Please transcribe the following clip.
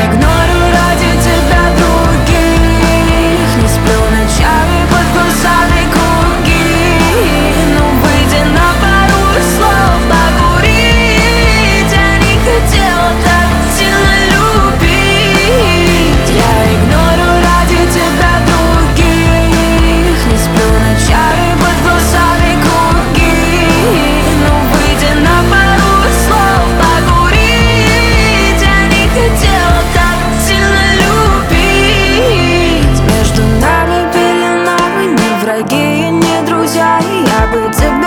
игнорю ради тебя других. Не сплю ночами, под глазами круги. Ну выйди на пару слов покурить. Я не хотела так сильно любить. Я игнорю ради тебя других. Не сплю ночами, под глазами круги. Ну выйди на пару слов покурить. Я не хотела так сильно любить. Между нами пелена, мы не враги и не друзья. И я бы тебя